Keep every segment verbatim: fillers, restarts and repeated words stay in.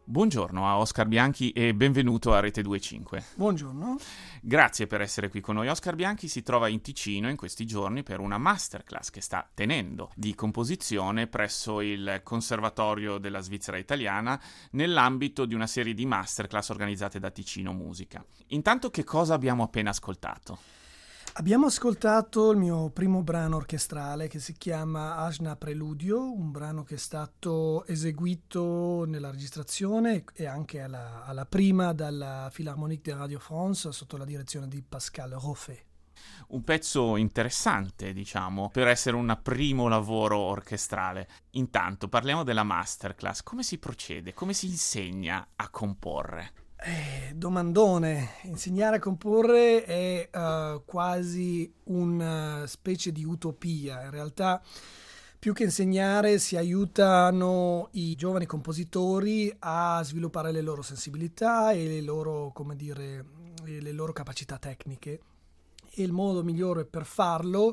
Buongiorno a Oscar Bianchi e benvenuto a Rete due cinque. Buongiorno. Grazie per essere qui con noi. Oscar Bianchi si trova in Ticino in questi giorni per una masterclass che sta tenendo di composizione presso il Conservatorio della Svizzera Italiana nell'ambito di una serie di masterclass organizzate da Ticino Musica. Intanto, che cosa abbiamo appena ascoltato? Abbiamo ascoltato il mio primo brano orchestrale che si chiama Ajna Preludio, un brano che è stato eseguito nella registrazione e anche alla, alla prima dalla Philharmonique de Radio France sotto la direzione di Pascal Roffet. Un pezzo interessante, diciamo, per essere un primo lavoro orchestrale. Intanto parliamo della masterclass. Come si procede? Come si insegna a comporre? Eh, domandone. Insegnare a comporre è uh, quasi una specie di utopia. In realtà, più che insegnare, si aiutano i giovani compositori a sviluppare le loro sensibilità e le loro, come dire, le loro capacità tecniche. E il modo migliore per farlo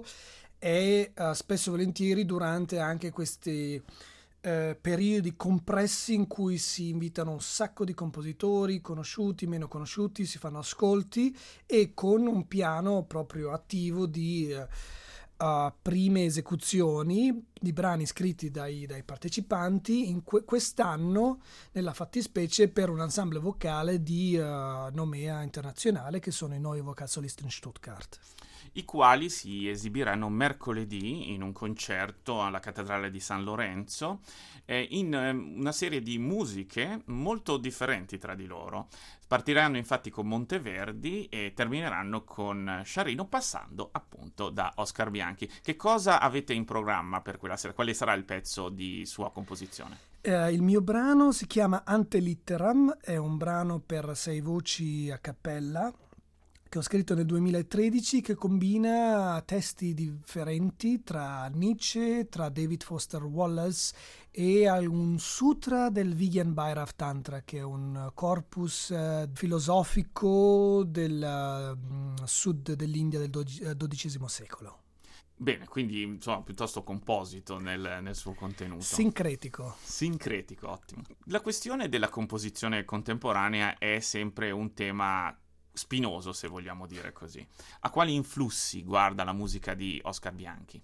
è uh, spesso e volentieri durante anche questi Eh, periodi compressi in cui si invitano un sacco di compositori, conosciuti, meno conosciuti, si fanno ascolti e con un piano proprio attivo di uh, uh, prime esecuzioni di brani scritti dai, dai partecipanti, in que- quest'anno nella fattispecie per un ensemble vocale di uh, Nomea Internazionale, che sono i Neue Vokalsolisten in Stuttgart, I quali si esibiranno mercoledì in un concerto alla Cattedrale di San Lorenzo eh, in eh, una serie di musiche molto differenti tra di loro. Partiranno infatti con Monteverdi e termineranno con Sciarrino, passando appunto da Oscar Bianchi. Che cosa avete in programma per quella sera? Quale sarà il pezzo di sua composizione? Eh, il mio brano si chiama Ante Litteram, è un brano per sei voci a cappella che ho scritto nel duemilatredici, che combina testi differenti tra Nietzsche, tra David Foster Wallace e un sutra del Vigyan Bhairav Tantra, che è un corpus eh, filosofico del uh, sud dell'India del dodicesimo secolo. Bene, quindi insomma piuttosto composito nel, nel suo contenuto. Sincretico. Sincretico, ottimo. La questione della composizione contemporanea è sempre un tema spinoso, se vogliamo dire così. A quali influssi guarda la musica di Oscar Bianchi?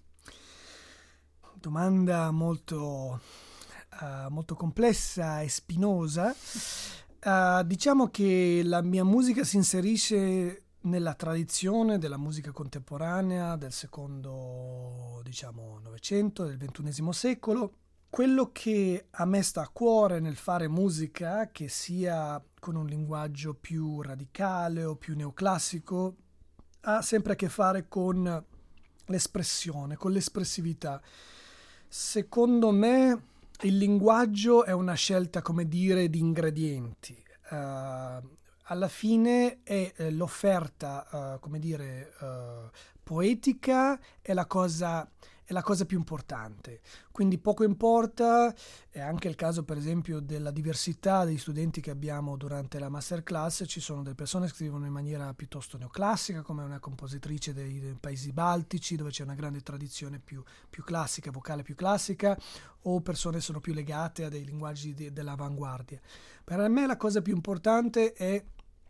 Domanda molto, uh, molto complessa e spinosa. Uh, diciamo che la mia musica si inserisce nella tradizione della musica contemporanea del secondo, diciamo, Novecento, del ventunesimo secolo. Quello che a me sta a cuore nel fare musica, che sia con un linguaggio più radicale o più neoclassico, ha sempre a che fare con l'espressione, con l'espressività. Secondo me il linguaggio è una scelta, come dire, di ingredienti. Uh, alla fine è eh, l'offerta, uh, come dire, uh, poetica è la cosa è la cosa più importante, quindi poco importa. È anche il caso per esempio della diversità degli studenti che abbiamo durante la masterclass. Ci sono delle persone che scrivono in maniera piuttosto neoclassica, come una compositrice dei, dei paesi baltici, dove c'è una grande tradizione più, più classica, vocale più classica, o persone che sono più legate a dei linguaggi di, dell'avanguardia. Per me la cosa più importante è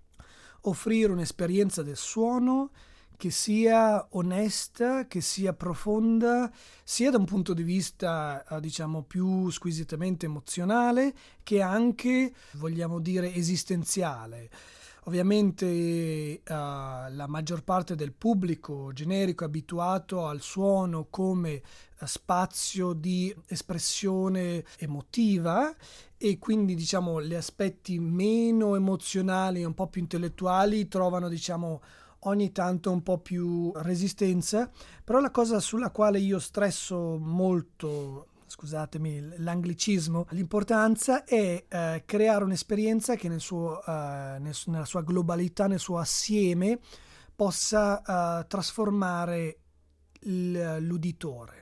offrire un'esperienza del suono che sia onesta, che sia profonda, sia da un punto di vista, eh, diciamo, più squisitamente emozionale, che anche, vogliamo dire, esistenziale. Ovviamente eh, la maggior parte del pubblico generico è abituato al suono come eh, spazio di espressione emotiva, e quindi, diciamo, gli aspetti meno emozionali, un po' più intellettuali, trovano, diciamo, ogni tanto un po' più resistenza. Però la cosa sulla quale io stresso molto, scusatemi l'anglicismo, l'importanza è eh, creare un'esperienza che nel suo, eh, nel, nella sua globalità, nel suo assieme, possa eh, trasformare il, l'uditore.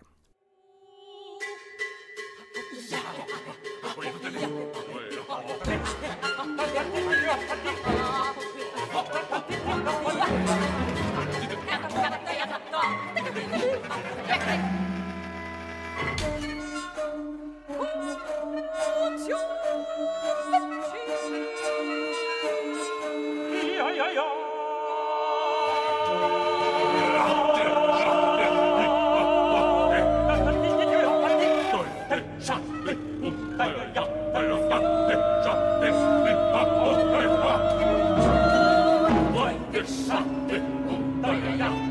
Thank you.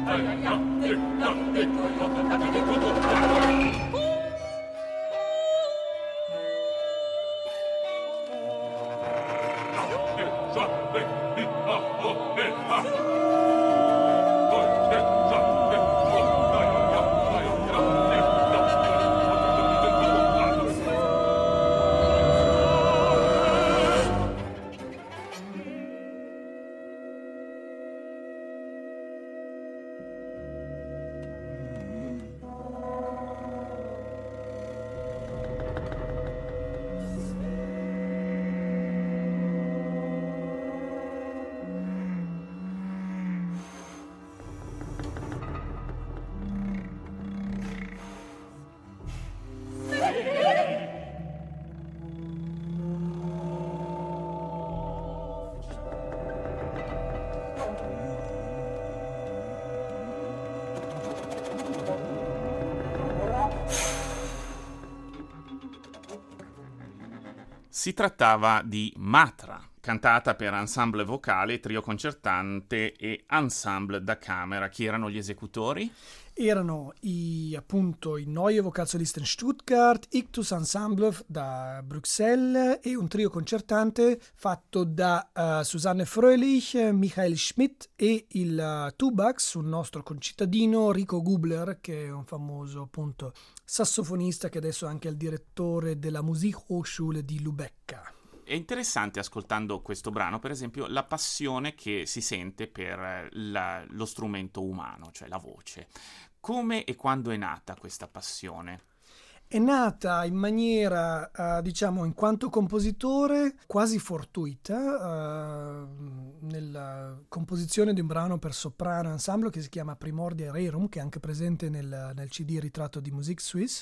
Si trattava di Matra, cantata per ensemble vocale, trio concertante e ensemble da camera. Chi erano gli esecutori? Erano i, appunto i Neue Vokalsolisten Stuttgart, Ictus Ensemble da Bruxelles e un trio concertante fatto da uh, Susanne Fröhlich, Michael Schmidt e il uh, Tubax, un nostro concittadino, Rico Gubler, che è un famoso appunto sassofonista che adesso è anche il direttore della Musikhochschule di Lubecca. È interessante, ascoltando questo brano, per esempio, la passione che si sente per la, lo strumento umano, cioè la voce. Come e quando è nata questa passione? È nata in maniera, uh, diciamo, in quanto compositore quasi fortuita, uh, nella composizione di un brano per soprano ensemble che si chiama Primordia Rerum, che è anche presente nel, nel C D ritratto di Musik Suisse,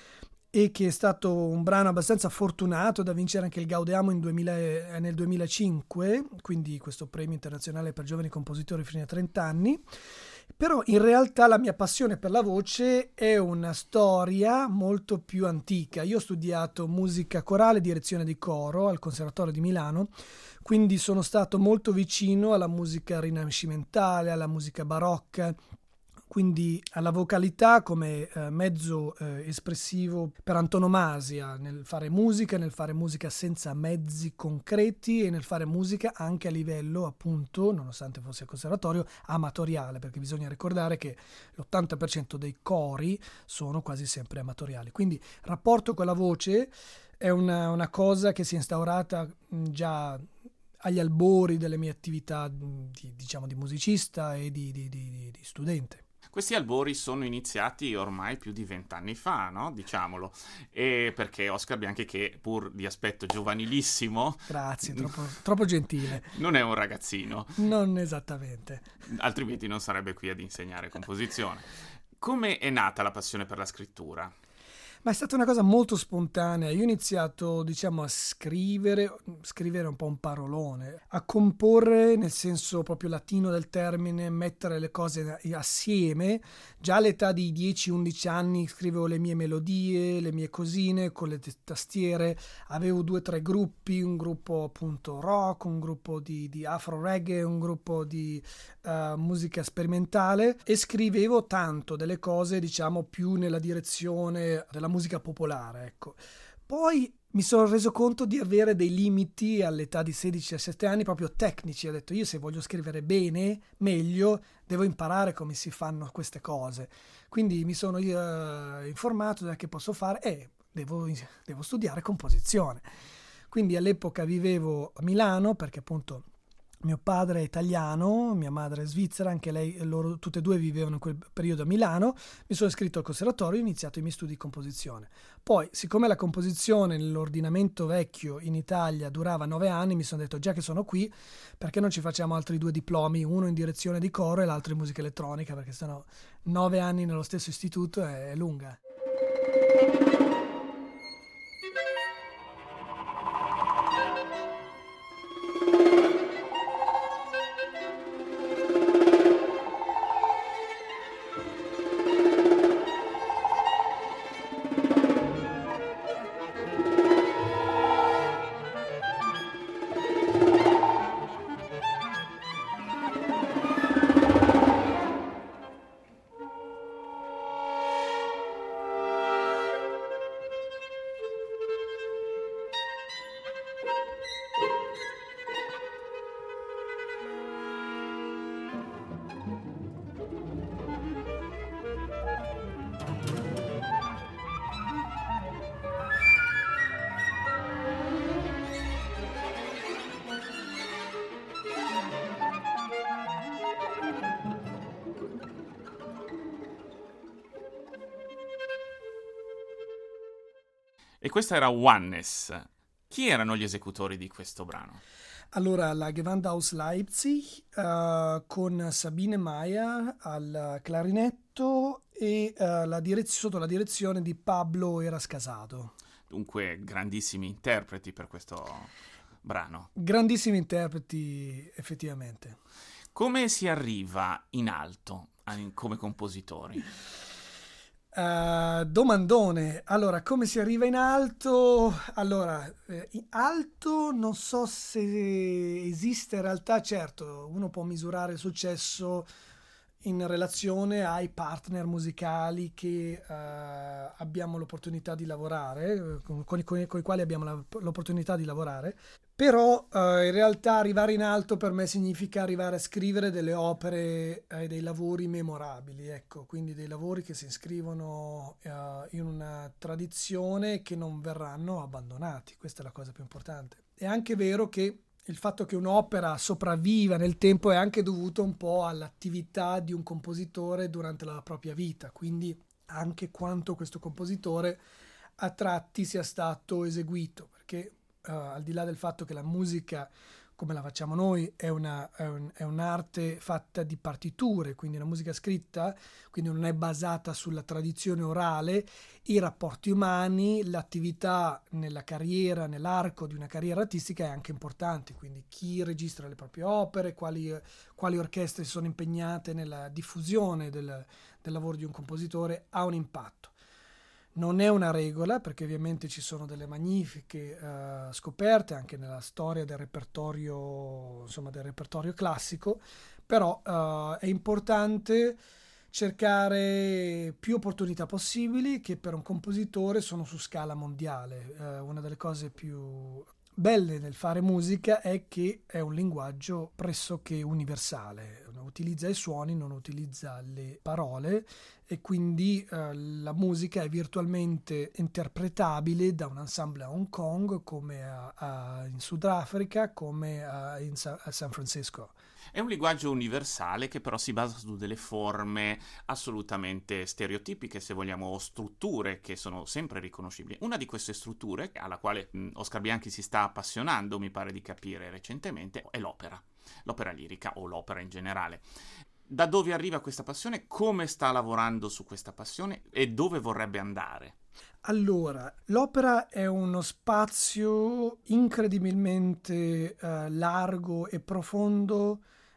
e che è stato un brano abbastanza fortunato da vincere anche il Gaudeamo in duemila, nel duemilacinque, quindi questo premio internazionale per giovani compositori fino a trenta anni. Però in realtà la mia passione per la voce è una storia molto più antica. Io ho studiato musica corale e direzione di coro al Conservatorio di Milano, quindi sono stato molto vicino alla musica rinascimentale, alla musica barocca, quindi alla vocalità come eh, mezzo eh, espressivo per antonomasia, nel fare musica, nel fare musica senza mezzi concreti e nel fare musica anche a livello, appunto, nonostante fosse al conservatorio, amatoriale, perché bisogna ricordare che l'ottanta per cento dei cori sono quasi sempre amatoriali. Quindi il rapporto con la voce è una, una cosa che si è instaurata già agli albori delle mie attività di, diciamo, di musicista e di, di, di, di studente. Questi albori sono iniziati ormai più di vent'anni fa, no? Diciamolo. E perché Oscar Bianchi, che pur di aspetto giovanilissimo... Grazie, troppo, troppo gentile. Non è un ragazzino. Non esattamente. Altrimenti non sarebbe qui ad insegnare composizione. Come è nata la passione per la scrittura? Ma è stata una cosa molto spontanea. Io ho iniziato, diciamo, a scrivere, scrivere un po' un parolone, a comporre nel senso proprio latino del termine, mettere le cose assieme. Già all'età di dieci undici anni scrivevo le mie melodie, le mie cosine con le tastiere. Avevo due o tre gruppi, un gruppo appunto rock, un gruppo di, di afro reggae, un gruppo di uh, musica sperimentale, e scrivevo tanto delle cose, diciamo, più nella direzione della musica popolare, ecco. Poi mi sono reso conto di avere dei limiti all'età di sedici diciassette anni proprio tecnici. Ho detto, io se voglio scrivere bene, meglio, devo imparare come si fanno queste cose. Quindi mi sono uh, informato da che posso fare e eh, devo, devo studiare composizione. Quindi all'epoca vivevo a Milano perché appunto mio padre è italiano, mia madre è svizzera, anche lei, loro tutte e due vivevano in quel periodo a Milano. Mi sono iscritto al conservatorio e ho iniziato i miei studi di composizione. Poi, siccome la composizione nell'ordinamento vecchio in Italia durava nove anni, mi sono detto, già che sono qui, perché non ci facciamo altri due diplomi, uno in direzione di coro e l'altro in musica elettronica, perché sennò nove anni nello stesso istituto è lunga. E questa era Oneness. Chi erano gli esecutori di questo brano? Allora, la Gewandhaus Leipzig uh, con Sabine Meyer al clarinetto e uh, la direz- sotto la direzione di Pablo Eras Casado. Dunque, grandissimi interpreti per questo brano. Grandissimi interpreti, effettivamente. Come si arriva in alto come compositori? Uh, domandone. Allora, come si arriva in alto? Allora, eh, in alto non so se esiste in realtà, certo, uno può misurare il successo in relazione ai partner musicali che uh, abbiamo l'opportunità di lavorare, con, con, con i quali abbiamo la, l'opportunità di lavorare. Però uh, in realtà arrivare in alto per me significa arrivare a scrivere delle opere e eh, dei lavori memorabili, ecco, quindi dei lavori che si iscrivono uh, in una tradizione che non verranno abbandonati. Questa è la cosa più importante. È anche vero che il fatto che un'opera sopravviva nel tempo è anche dovuto un po' all'attività di un compositore durante la propria vita, quindi anche quanto questo compositore a tratti sia stato eseguito, perché Uh, al di là del fatto che la musica, come la facciamo noi, è, una, è, un, è un'arte fatta di partiture, quindi una musica scritta, quindi non è basata sulla tradizione orale, i rapporti umani, l'attività nella carriera, nell'arco di una carriera artistica è anche importante, quindi chi registra le proprie opere, quali, quali orchestre sono impegnate nella diffusione del, del lavoro di un compositore ha un impatto. Non è una regola, perché ovviamente ci sono delle magnifiche uh, scoperte anche nella storia del repertorio, insomma, del repertorio classico, però uh, è importante cercare più opportunità possibili che per un compositore sono su scala mondiale. Uh, una delle cose più belle nel fare musica è che è un linguaggio pressoché universale, utilizza i suoni, non utilizza le parole e quindi eh, la musica è virtualmente interpretabile da un ensemble a Hong Kong, come a, a, in Sudafrica, come a, in Sa- a San Francisco. È un linguaggio universale che però si basa su delle forme assolutamente stereotipiche, se vogliamo, o strutture che sono sempre riconoscibili. Una di queste strutture, alla quale mh, Oscar Bianchi si sta appassionando, mi pare di capire recentemente, è l'opera, l'opera lirica o l'opera in generale. Da dove arriva questa passione? Come sta lavorando su questa passione e dove vorrebbe andare? Allora, l'opera è uno spazio incredibilmente eh, largo e profondo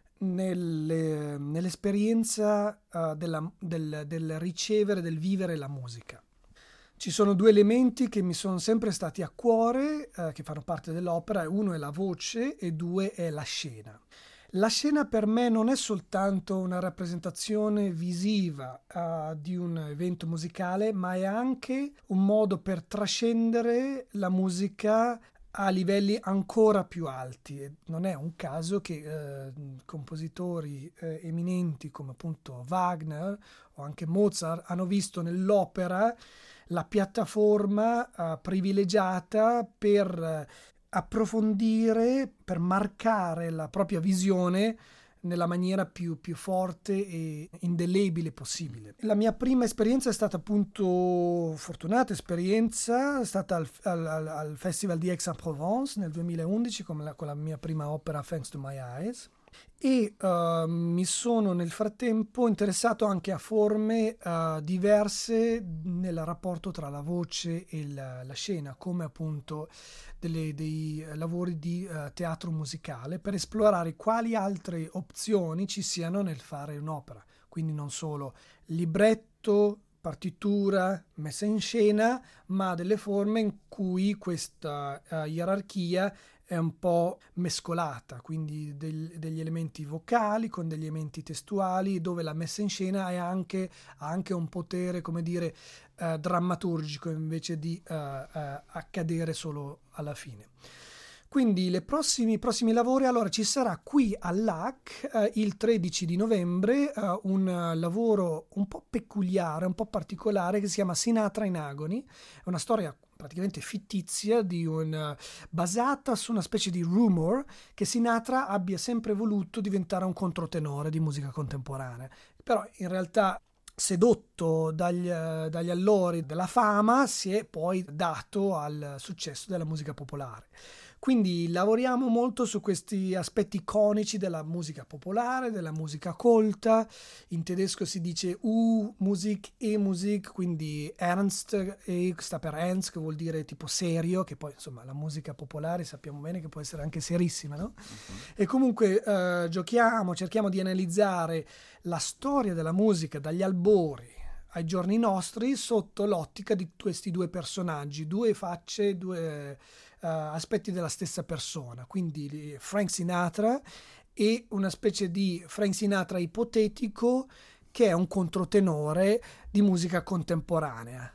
nelle, nell'esperienza uh, della, del, del ricevere, del vivere la musica. Ci sono due elementi che mi sono sempre stati a cuore, uh, che fanno parte dell'opera. Uno è la voce e due è la scena. La scena per me non è soltanto una rappresentazione visiva uh, di un evento musicale, ma è anche un modo per trascendere la musica a livelli ancora più alti. E non è un caso che eh, compositori eh, eminenti come appunto Wagner o anche Mozart hanno visto nell'opera la piattaforma eh, privilegiata per eh, approfondire, per marcare la propria visione nella maniera più, più forte e indelebile possibile. La mia prima esperienza è stata appunto, fortunata esperienza, è stata al, al, al Festival di Aix-en-Provence nel duemilaundici con la, con la mia prima opera Thanks to My Eyes, e uh, mi sono nel frattempo interessato anche a forme uh, diverse nel rapporto tra la voce e la, la scena, come appunto delle, dei lavori di uh, teatro musicale, per esplorare quali altre opzioni ci siano nel fare un'opera, quindi non solo libretto, partitura, messa in scena, ma delle forme in cui questa uh, gerarchia è un po' mescolata, quindi del, degli elementi vocali con degli elementi testuali, dove la messa in scena è anche, ha anche un potere, come dire, eh, drammaturgico, invece di eh, eh, accadere solo alla fine. Quindi i prossimi, prossimi lavori, allora ci sarà qui all'A C eh, il tredici di novembre eh, un uh, lavoro un po' peculiare, un po' particolare, che si chiama Sinatra in Agony. È una storia praticamente fittizia di un, uh, basata su una specie di rumor che Sinatra abbia sempre voluto diventare un controtenore di musica contemporanea, però in realtà sedotto dagli, dagli allori della fama, si è poi dato al successo della musica popolare. Quindi lavoriamo molto su questi aspetti iconici della musica popolare, della musica colta. In tedesco si dice U-Musik, E-Musik, quindi Ernst, E sta per Ernst, che vuol dire tipo serio, che poi insomma la musica popolare sappiamo bene che può essere anche serissima, no? Uh-huh. E comunque eh, giochiamo, cerchiamo di analizzare la storia della musica dagli albori ai giorni nostri sotto l'ottica di questi due personaggi, due facce, due uh, aspetti della stessa persona. Quindi Frank Sinatra e una specie di Frank Sinatra ipotetico che è un controtenore di musica contemporanea.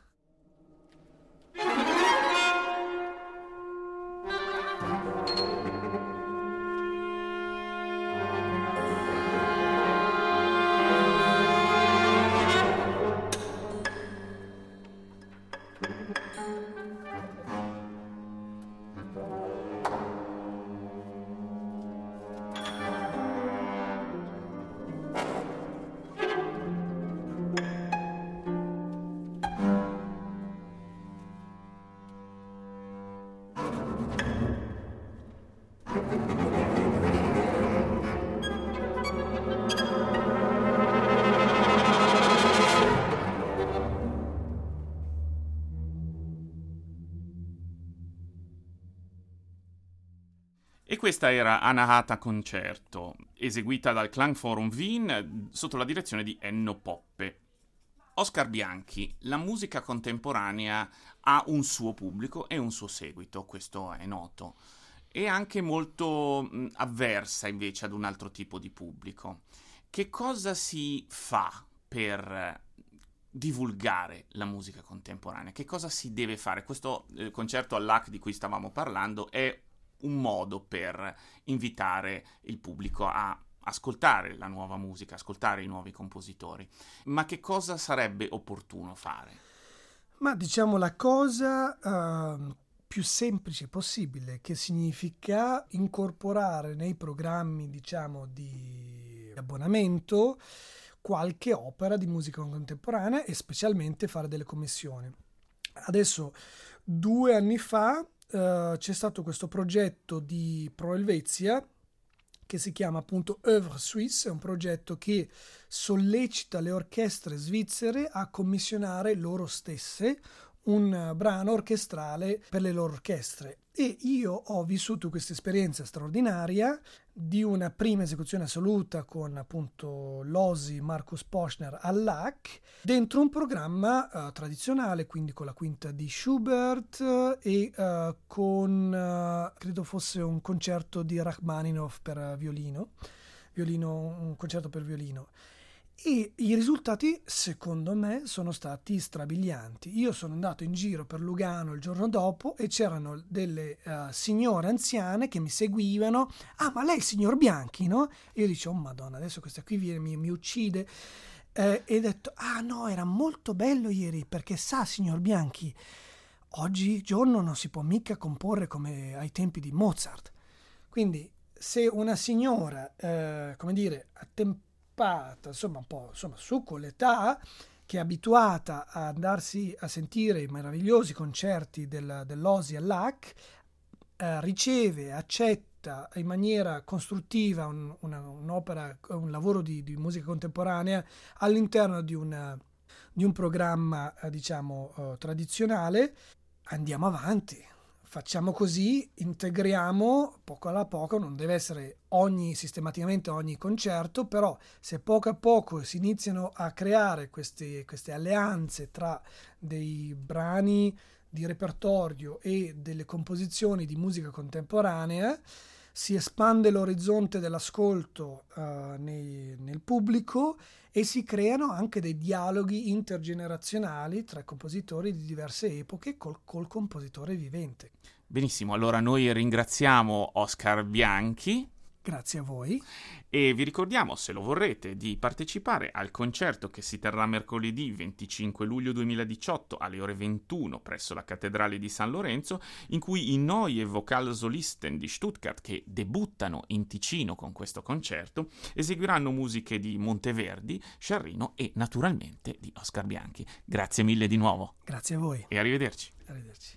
E questa era Anahata Concerto, eseguita dal Klangforum Wien sotto la direzione di Enno Poppe. Oscar Bianchi, la musica contemporanea ha un suo pubblico e un suo seguito, questo è noto, e anche molto mh, avversa invece ad un altro tipo di pubblico. Che cosa si fa per divulgare la musica contemporanea? Che cosa si deve fare? Questo eh, concerto all'A C di cui stavamo parlando è un modo per invitare il pubblico a ascoltare la nuova musica, ascoltare i nuovi compositori. Ma che cosa sarebbe opportuno fare? Ma diciamo la cosa uh, più semplice possibile, che significa incorporare nei programmi, diciamo, di abbonamento qualche opera di musica contemporanea e specialmente fare delle commissioni. Adesso, due anni fa, Uh, c'è stato questo progetto di Pro Helvetia che si chiama appunto Œuvre Suisse, è un progetto che sollecita le orchestre svizzere a commissionare loro stesse un brano orchestrale per le loro orchestre. E io ho vissuto questa esperienza straordinaria di una prima esecuzione assoluta con appunto l'Osi Markus Poschner all'A C dentro un programma uh, tradizionale, quindi con la quinta di Schubert uh, e uh, con uh, credo fosse un concerto di Rachmaninoff per uh, violino, violino, un concerto per violino. E i risultati, secondo me, sono stati strabilianti. Io sono andato in giro per Lugano il giorno dopo e c'erano delle uh, signore anziane che mi seguivano. Ah, ma lei è il signor Bianchi, no? E io dicevo, oh madonna, adesso questa qui viene, mi, mi uccide. Eh, e ho detto, ah no, era molto bello ieri, perché sa, signor Bianchi, oggigiorno non si può mica comporre come ai tempi di Mozart. Quindi, se una signora, eh, come dire, a tempo insomma un po' insomma su con l'età, che è abituata a andarsi a sentire i meravigliosi concerti del, dell'Osi all'A C, eh, riceve, accetta in maniera costruttiva un, una, un'opera, un lavoro di, di musica contemporanea all'interno di, una, di un programma eh, diciamo eh, tradizionale, andiamo avanti. Facciamo così, integriamo poco alla poco, non deve essere ogni sistematicamente ogni concerto, però se poco a poco si iniziano a creare queste, queste alleanze tra dei brani di repertorio e delle composizioni di musica contemporanea, si espande l'orizzonte dell'ascolto uh, nei, nel pubblico e si creano anche dei dialoghi intergenerazionali tra compositori di diverse epoche col, col compositore vivente. Benissimo, allora noi ringraziamo Oscar Bianchi. Grazie a voi. E vi ricordiamo, se lo vorrete, di partecipare al concerto che si terrà mercoledì venticinque luglio duemiladiciotto alle ore ventuno presso la Cattedrale di San Lorenzo, in cui i Neue Vokalsolisten di Stuttgart, che debuttano in Ticino con questo concerto, eseguiranno musiche di Monteverdi, Sciarrino e naturalmente di Oscar Bianchi. Grazie mille di nuovo. Grazie a voi. E arrivederci. Arrivederci.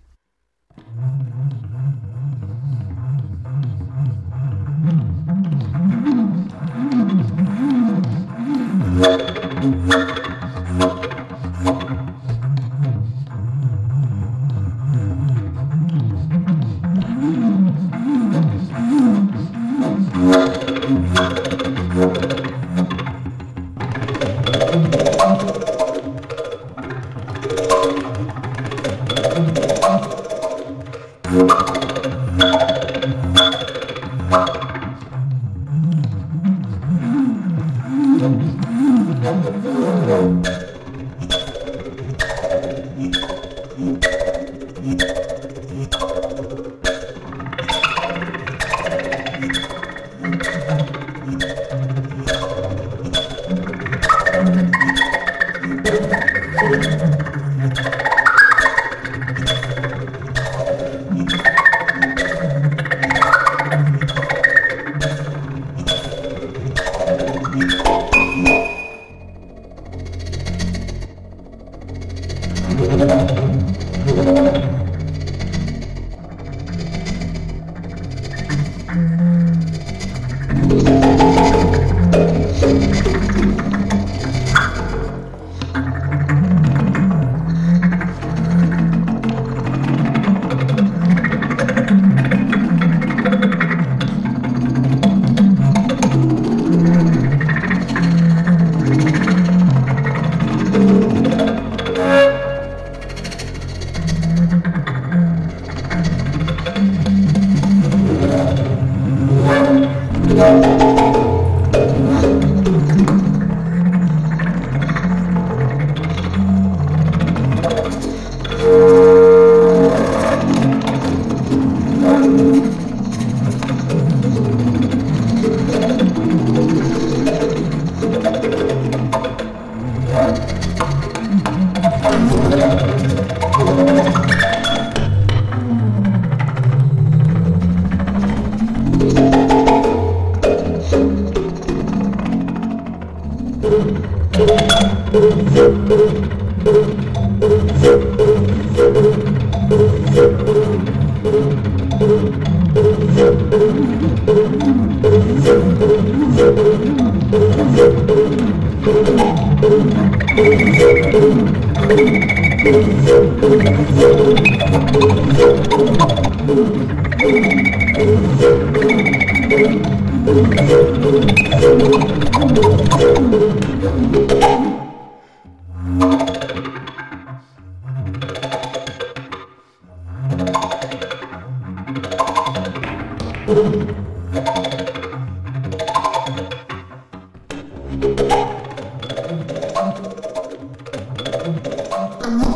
I'm